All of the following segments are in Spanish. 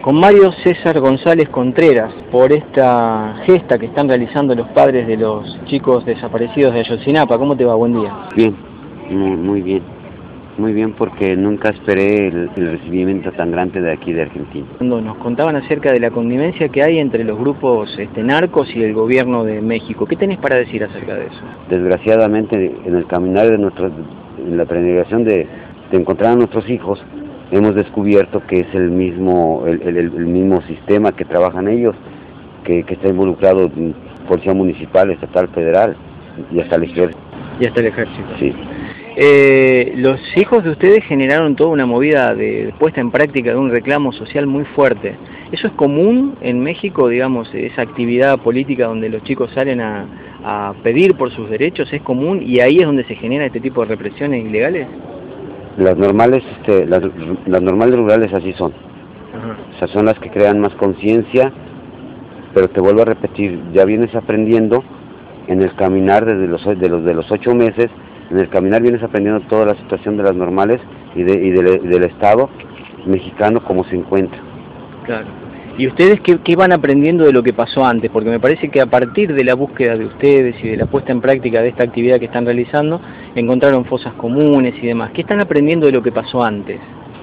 con Mario César González Contreras por esta gesta que están realizando los padres de los chicos desaparecidos de Ayotzinapa. ¿Cómo te va? Buen día. Bien, muy bien. Muy bien, porque nunca esperé el recibimiento tan grande de aquí de Argentina. Cuando nos contaban acerca de la connivencia que hay entre los grupos narcos y el gobierno de México, ¿qué tenés para decir acerca de eso? Desgraciadamente, en el caminar de en la peregrinación de encontrar a nuestros hijos, hemos descubierto que es el mismo sistema que trabajan ellos, que está involucrado en policía municipal, estatal, federal y hasta el ejército. Y hasta el ejército. Sí. Los hijos de ustedes generaron toda una movida de puesta en práctica de un reclamo social muy fuerte. ¿Eso es común en México, digamos, esa actividad política donde los chicos salen a pedir por sus derechos? ¿Es común y ahí es donde se genera este tipo de represiones ilegales? Las normales, las normales rurales así son. Ajá. O sea, son las que crean más conciencia, pero te vuelvo a repetir, ya vienes aprendiendo en el caminar desde los 8 meses. En el caminar vienes aprendiendo toda la situación de las normales y del Estado mexicano como se encuentra. Claro. ¿Y ustedes qué van aprendiendo de lo que pasó antes? Porque me parece que a partir de la búsqueda de ustedes y de la puesta en práctica de esta actividad que están realizando, encontraron fosas comunes y demás. ¿Qué están aprendiendo de lo que pasó antes?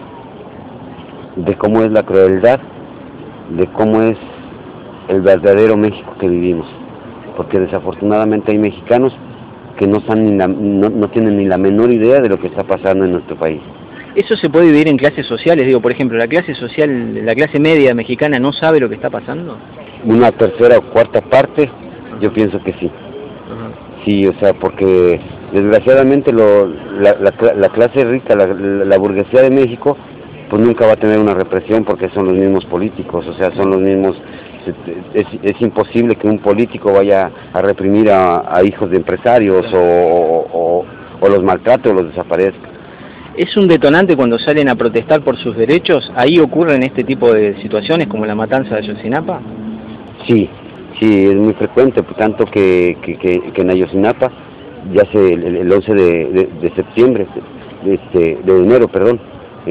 De cómo es la crueldad, de cómo es el verdadero México que vivimos. Porque desafortunadamente hay mexicanos que no tienen ni la menor idea de lo que está pasando en nuestro país. ¿Eso se puede vivir en clases sociales? Digo, por ejemplo, ¿la clase social, la clase media mexicana no sabe lo que está pasando? Una tercera o cuarta parte, yo pienso que sí. Ajá. Sí, o sea, porque desgraciadamente la clase rica, la burguesía de México, pues nunca va a tener una represión porque son los mismos políticos, o sea, son los mismos. Es imposible que un político vaya a reprimir a hijos de empresarios o los maltrate o los desaparezca. ¿Es un detonante cuando salen a protestar por sus derechos? ¿Ahí ocurren este tipo de situaciones como la matanza de Ayotzinapa? Sí, es muy frecuente, tanto que en Ayotzinapa, ya el 11 de septiembre, de enero, perdón,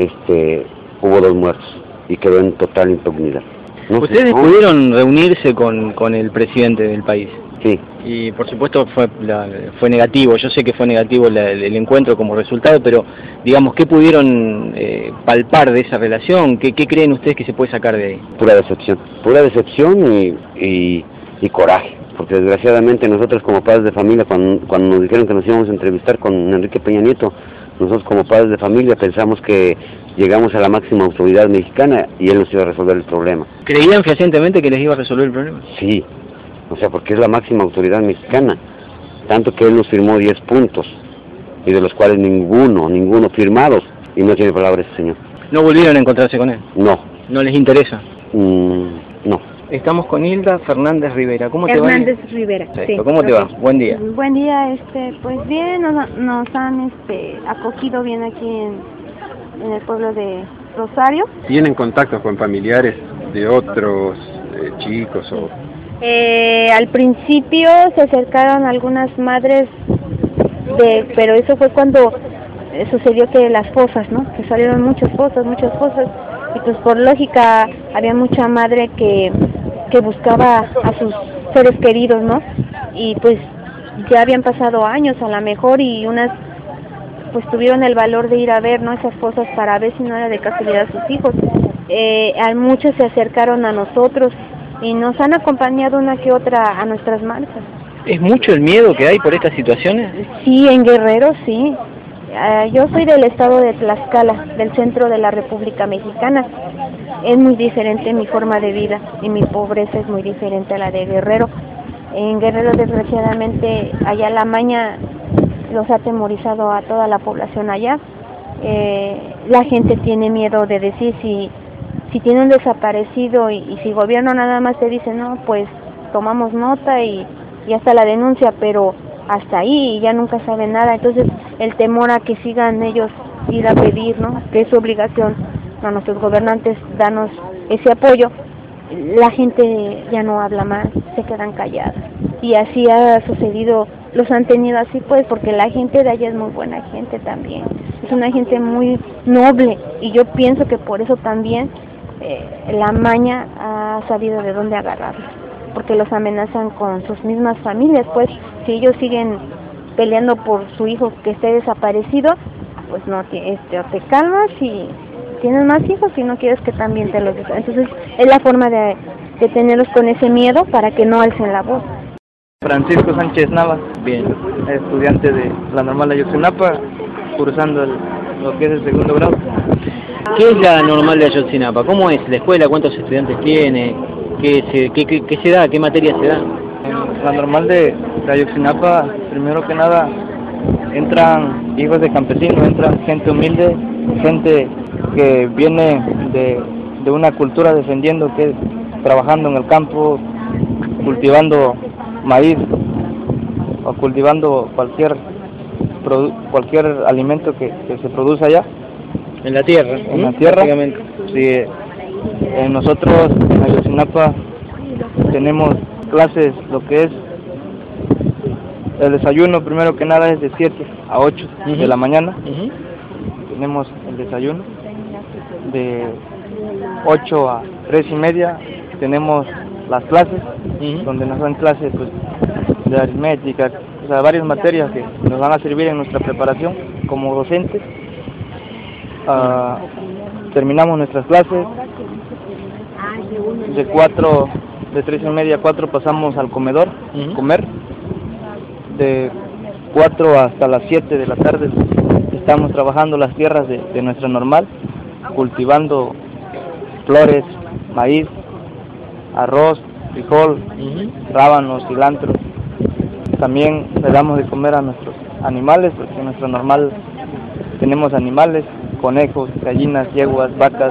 hubo 2 muertos y quedó en total impunidad. No ¿Ustedes pudieron reunirse con el presidente del país? Sí. Y por supuesto fue negativo, yo sé que fue negativo el encuentro como resultado, pero digamos, ¿qué pudieron palpar de esa relación? ¿Qué creen ustedes que se puede sacar de ahí? Pura decepción y coraje, porque desgraciadamente nosotros como padres de familia, cuando nos dijeron que nos íbamos a entrevistar con Enrique Peña Nieto, nosotros como padres de familia pensamos que llegamos a la máxima autoridad mexicana y él nos iba a resolver el problema. ¿Creían fehacientemente que les iba a resolver el problema? Sí, o sea, porque es la máxima autoridad mexicana, tanto que él nos firmó 10 puntos, y de los cuales ninguno firmados, y no tiene palabra ese señor. ¿No volvieron a encontrarse con él? No. ¿No les interesa? No. Estamos con Hilda Fernández Rivera. ¿Cómo te va? Hernández Rivera. Sí. ¿Cómo te va? Buen día. Buen día, pues bien, nos han acogido bien aquí en el pueblo de Rosario. ¿Tienen contacto con familiares de otros chicos o...? Al principio se acercaron algunas madres, pero eso fue cuando sucedió que las fosas, ¿no? Que salieron muchas fosas, y pues por lógica había mucha madre que buscaba a sus seres queridos, ¿no? Y pues ya habían pasado años a lo mejor y unas pues tuvieron el valor de ir a ver, ¿no? Esas fosas para ver si no era de casualidad sus hijos. Muchos se acercaron a nosotros y nos han acompañado una que otra a nuestras marchas. ¿Es mucho el miedo que hay por estas situaciones? Sí, en Guerrero sí. Yo soy del estado de Tlaxcala, del centro de la República Mexicana. Es muy diferente mi forma de vida y mi pobreza es muy diferente a la de Guerrero. En Guerrero, desgraciadamente, allá la maña los ha atemorizado a toda la población allá. La gente tiene miedo de decir si tiene un desaparecido y si el gobierno nada más te dice, no, pues tomamos nota y hasta la denuncia, pero hasta ahí ya nunca saben nada. Entonces el temor a que sigan ellos ir a pedir, ¿no? Que es su obligación a nuestros gobernantes darnos ese apoyo, la gente ya no habla más, se quedan calladas. Y así ha sucedido, los han tenido así pues, porque la gente de allá es muy buena gente también, es una gente muy noble, y yo pienso que por eso también la maña ha sabido de dónde agarrarlos, porque los amenazan con sus mismas familias. Pues si ellos siguen peleando por su hijo que esté desaparecido, pues no, te calmas y tienes más hijos y no quieres que también te los digan. Entonces es la forma de tenerlos con ese miedo para que no alcen la voz. Francisco Sánchez Nava, Bien. estudiante de la normal de Ayotzinapa, cursando lo que es el segundo grado. ¿Qué es la normal de Ayotzinapa? ¿Cómo es la escuela? ¿Cuántos estudiantes tiene? ¿Qué se da? ¿Qué materia se da? En la normal de Ayotzinapa, primero que nada, entran hijos de campesinos, entran gente humilde, gente que viene de una cultura defendiendo, que trabajando en el campo, cultivando maíz o cultivando cualquier alimento que se produce allá. En la tierra. En la tierra. Sí, nosotros en Ayotzinapa tenemos clases, lo que es el desayuno, primero que nada es de 7 a 8 de la mañana. Tenemos el desayuno de 8 a 3:30, tenemos las clases, donde nos dan clases pues, de aritmética, o sea, varias materias que nos van a servir en nuestra preparación como docentes. Terminamos nuestras clases, de 3:30 a 4 pasamos al comedor, comer, de 4 hasta las 7 de la tarde estamos trabajando las tierras de nuestra normal, cultivando flores, maíz, arroz, frijol, rábanos, cilantro. También le damos de comer a nuestros animales, porque en nuestra normal tenemos animales, conejos, gallinas, yeguas, vacas.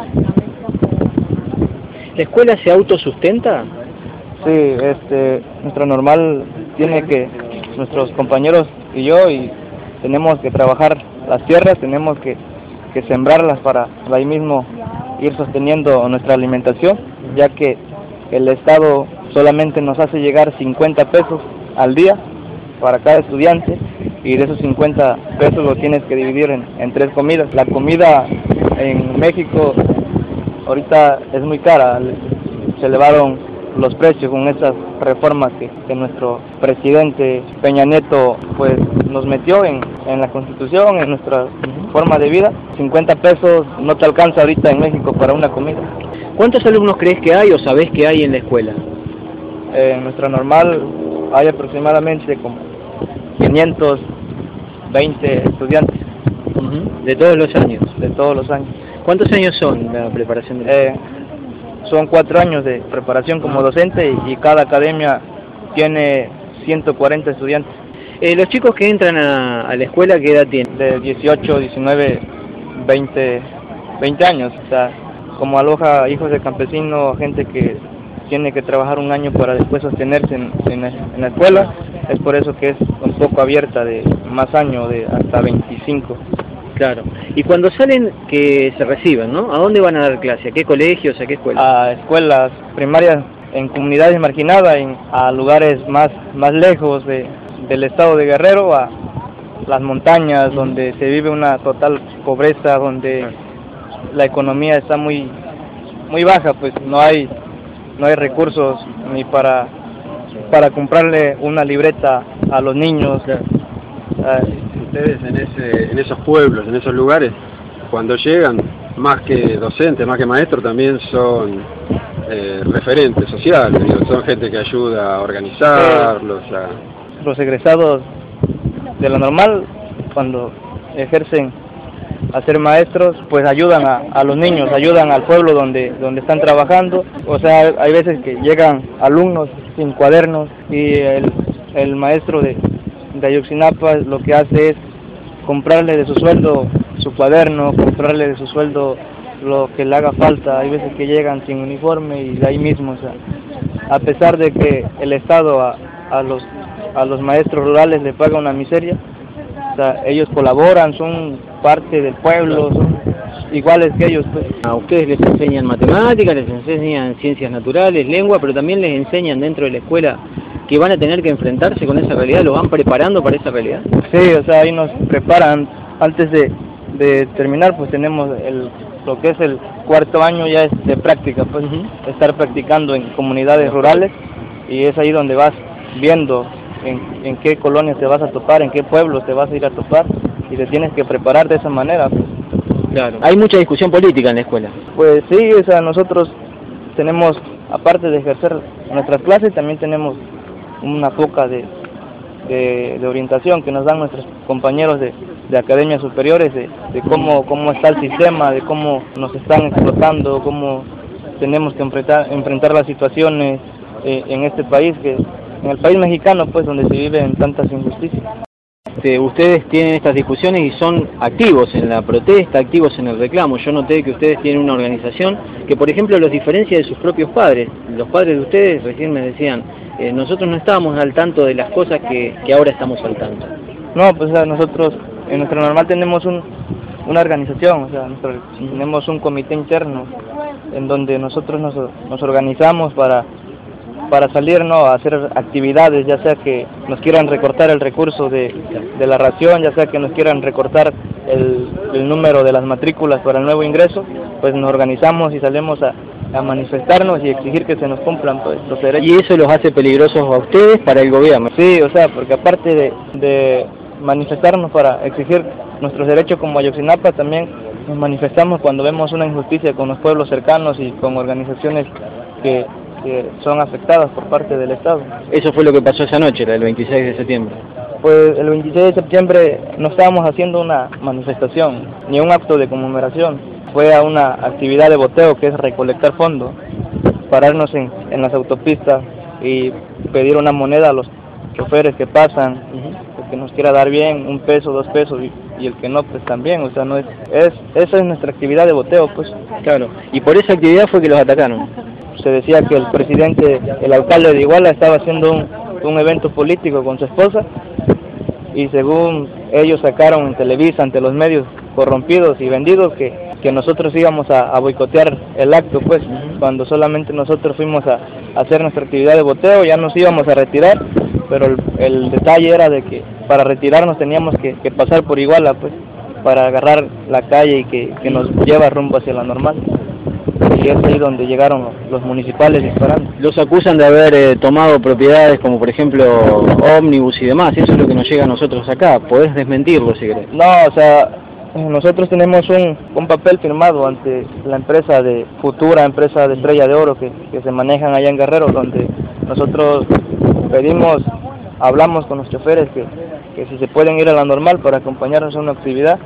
¿La escuela se autosustenta? Sí, nuestra normal tiene que, nuestros compañeros y yo, y tenemos que trabajar las tierras, tenemos que sembrarlas para ahí mismo ir sosteniendo nuestra alimentación, ya que el Estado solamente nos hace llegar 50 pesos al día para cada estudiante, y de esos 50 pesos lo tienes que dividir en 3 comidas. La comida en México ahorita es muy cara, se elevaron los precios con esas reformas que nuestro presidente Peña Nieto pues nos metió en la Constitución, en nuestra forma de vida. 50 pesos no te alcanza ahorita en México para una comida. ¿Cuántos alumnos crees que hay o sabés que hay en la escuela? En nuestra normal hay aproximadamente como 520 estudiantes. ¿De todos los años? De todos los años. ¿Cuántos años son la preparación de Son 4 años de preparación como docente, y cada academia tiene 140 estudiantes. Los chicos que entran a la escuela, ¿qué edad tienen? De 18, 19, 20 años. O sea, como aloja hijos de campesinos, gente que tiene que trabajar un año para después sostenerse en la escuela, es por eso que es un poco abierta, de más años, de hasta 25. Claro. Y cuando salen, que se reciban, ¿no? ¿A dónde van a dar clase? ¿A qué colegios? ¿A qué escuelas? A escuelas primarias en comunidades marginadas, a lugares más lejos del estado de Guerrero, a las montañas, donde se vive una total pobreza, donde la economía está muy baja, pues no hay recursos ni para comprarle una libreta a los niños. Ustedes en esos pueblos, en esos lugares, cuando llegan, más que docentes, más que maestros, también son referentes sociales, son gente que ayuda a organizarlos. Los egresados de la normal, cuando ejercen a ser maestros, pues ayudan a los niños, ayudan al pueblo donde están trabajando. O sea, hay veces que llegan alumnos sin cuadernos, y el maestro de Ayotzinapa lo que hace es comprarle de su sueldo su cuaderno, comprarle de su sueldo lo que le haga falta. Hay veces que llegan sin uniforme, y de ahí mismo, o sea, a pesar de que el Estado a los maestros rurales le paga una miseria, o sea, ellos colaboran, son parte del pueblo, son iguales que ellos, pues. A ustedes les enseñan matemáticas, les enseñan ciencias naturales, lengua, pero también les enseñan dentro de la escuela que van a tener que enfrentarse con esa realidad. ¿Lo van preparando para esa realidad? Sí, o sea, ahí nos preparan. Antes de terminar, pues tenemos lo que es el cuarto año ya es de práctica, pues estar practicando en comunidades rurales, y es ahí donde vas viendo en qué colonias te vas a topar, en qué pueblos te vas a ir a topar, y te tienes que preparar de esa manera, pues. Claro. Hay mucha discusión política en la escuela. Pues sí, o sea, nosotros tenemos, aparte de ejercer nuestras clases, también tenemos una poca de orientación que nos dan nuestros compañeros de academias superiores, de cómo está el sistema, de cómo nos están explotando, cómo tenemos que enfrentar las situaciones en este país, en el país mexicano, pues, donde se viven tantas injusticias. Ustedes tienen estas discusiones y son activos en la protesta, activos en el reclamo. Yo noté que ustedes tienen una organización que, por ejemplo, los diferencia de sus propios padres. Los padres de ustedes recién me decían, nosotros no estábamos al tanto de las cosas que ahora estamos al tanto. No, pues nosotros en nuestro normal tenemos una organización, o sea, tenemos un comité interno en donde nosotros nos organizamos para salir, ¿no?, a hacer actividades, ya sea que nos quieran recortar el recurso de la ración, ya sea que nos quieran recortar el número de las matrículas para el nuevo ingreso, pues nos organizamos y salimos a manifestarnos y exigir que se nos cumplan, pues, los derechos. ¿Y eso los hace peligrosos a ustedes para el gobierno? Sí, o sea, porque aparte de manifestarnos para exigir nuestros derechos como Ayotzinapa, también nos manifestamos cuando vemos una injusticia con los pueblos cercanos y con organizaciones que son afectadas por parte del Estado. Eso fue lo que pasó esa noche, el 26 de septiembre. Pues el 26 de septiembre no estábamos haciendo una manifestación, ni un acto de conmemoración. Fue a una actividad de boteo, que es recolectar fondos, pararnos en las autopistas y pedir una moneda a los choferes que pasan, el que nos quiera dar bien, 1 peso, 2 pesos, y el que no, pues también, o sea, no esa es nuestra actividad de boteo, pues. Claro, y por esa actividad fue que los atacaron. Se decía que el presidente, el alcalde de Iguala, estaba haciendo un evento político con su esposa, y según ellos sacaron en Televisa, ante los medios corrompidos y vendidos, que nosotros íbamos a boicotear el acto, pues, cuando solamente nosotros fuimos a hacer nuestra actividad de boteo. Ya nos íbamos a retirar, pero el detalle era de que para retirarnos teníamos que pasar por Iguala, pues, para agarrar la calle y que nos lleva rumbo hacia la normal. Y es ahí donde llegaron los municipales disparando. Los acusan de haber tomado propiedades como, por ejemplo, ómnibus y demás. Eso es lo que nos llega a nosotros acá. Podés desmentirlo si querés. No, o sea, nosotros tenemos un papel firmado ante la empresa de Futura, empresa de Estrella de Oro, que se manejan allá en Guerrero, donde nosotros hablamos con los choferes que si se pueden ir a la normal para acompañarnos a una actividad.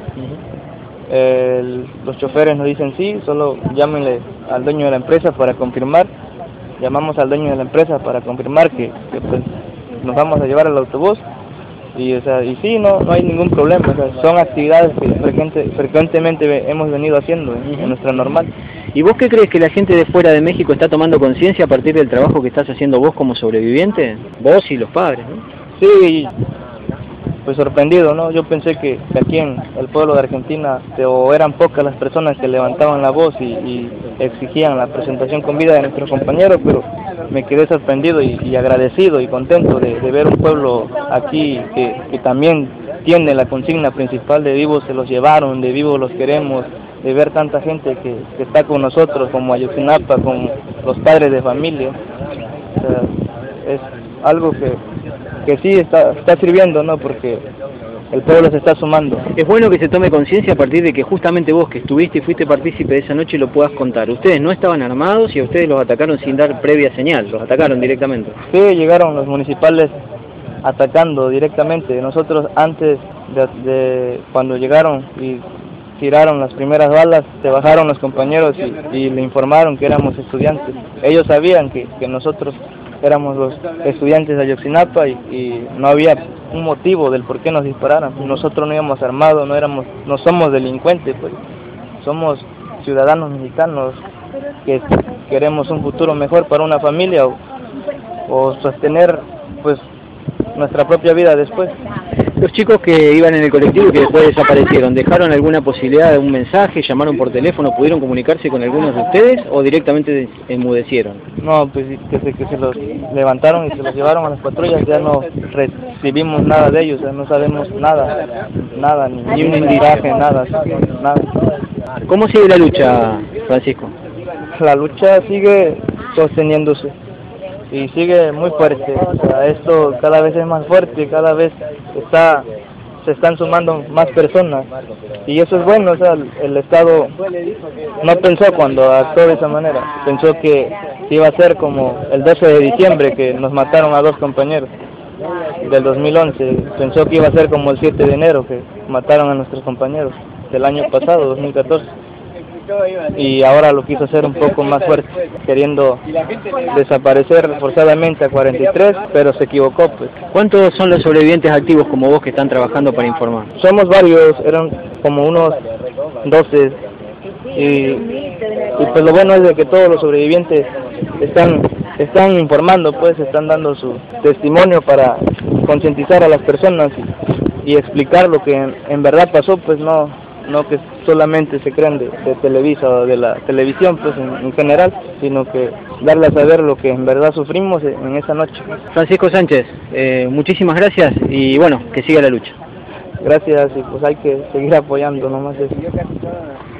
Los choferes nos dicen sí, solo llámenle al dueño de la empresa para confirmar. Llamamos al dueño de la empresa para confirmar que pues, nos vamos a llevar al autobús, y sí, no hay ningún problema. O sea, son actividades que frecuentemente hemos venido haciendo en nuestra normal. ¿Y vos qué crees que la gente de fuera de México está tomando conciencia a partir del trabajo que estás haciendo vos como sobreviviente? Vos y los padres, ¿no? Sí, pues sorprendido, ¿no? Yo pensé que aquí en el pueblo de Argentina o eran pocas las personas que levantaban la voz y exigían la presentación con vida de nuestros compañeros, pero me quedé sorprendido y agradecido y contento de ver un pueblo aquí que también tiene la consigna principal de vivos se los llevaron, de vivos los queremos, de ver tanta gente que está con nosotros, como Ayotzinapa, con los padres de familia. O sea, es algo que sí está sirviendo, ¿no? Porque el pueblo se está sumando. Es bueno que se tome conciencia a partir de que justamente vos, que estuviste y fuiste partícipe de esa noche, lo puedas contar. Ustedes no estaban armados y a ustedes los atacaron sin dar previa señal, los atacaron directamente. Sí, llegaron los municipales atacando directamente. Nosotros antes de cuando llegaron y tiraron las primeras balas, se bajaron los compañeros y le informaron que éramos estudiantes. Ellos sabían que nosotros éramos los estudiantes de Ayotzinapa y no había un motivo del por qué nos dispararan. Nosotros no íbamos armados, no somos delincuentes, pues somos ciudadanos mexicanos que queremos un futuro mejor para una familia o sostener pues nuestra propia vida después. Los chicos que iban en el colectivo y que después desaparecieron, ¿dejaron alguna posibilidad de un mensaje, llamaron por teléfono, pudieron comunicarse con algunos de ustedes o directamente enmudecieron? No, pues desde que se los levantaron y se los llevaron a las patrullas ya no recibimos nada de ellos, no sabemos nada, ni un mensaje, nada. ¿Cómo sigue la lucha, Francisco? La lucha sigue sosteniéndose y sigue muy fuerte. O sea, esto cada vez es más fuerte, cada vez se están sumando más personas y eso es bueno. O sea, el Estado no pensó cuando actuó de esa manera, pensó que iba a ser como el 12 de diciembre que nos mataron a 2 compañeros del 2011, pensó que iba a ser como el 7 de enero que mataron a nuestros compañeros del año pasado, 2014, y ahora lo quiso hacer un poco más fuerte, queriendo desaparecer forzadamente a 43, pero se equivocó, pues. ¿Cuántos son los sobrevivientes activos como vos que están trabajando para informar? Somos varios, eran como unos 12, y pues lo bueno es de que todos los sobrevivientes están informando, pues están dando su testimonio para concientizar a las personas y explicar lo que en verdad pasó, pues no que solamente se crean de Televisa o de la televisión, pues en general, sino que darle a saber lo que en verdad sufrimos en esa noche. Francisco Sánchez, muchísimas gracias y bueno, que siga la lucha. Gracias, y pues hay que seguir apoyando, nomás eso.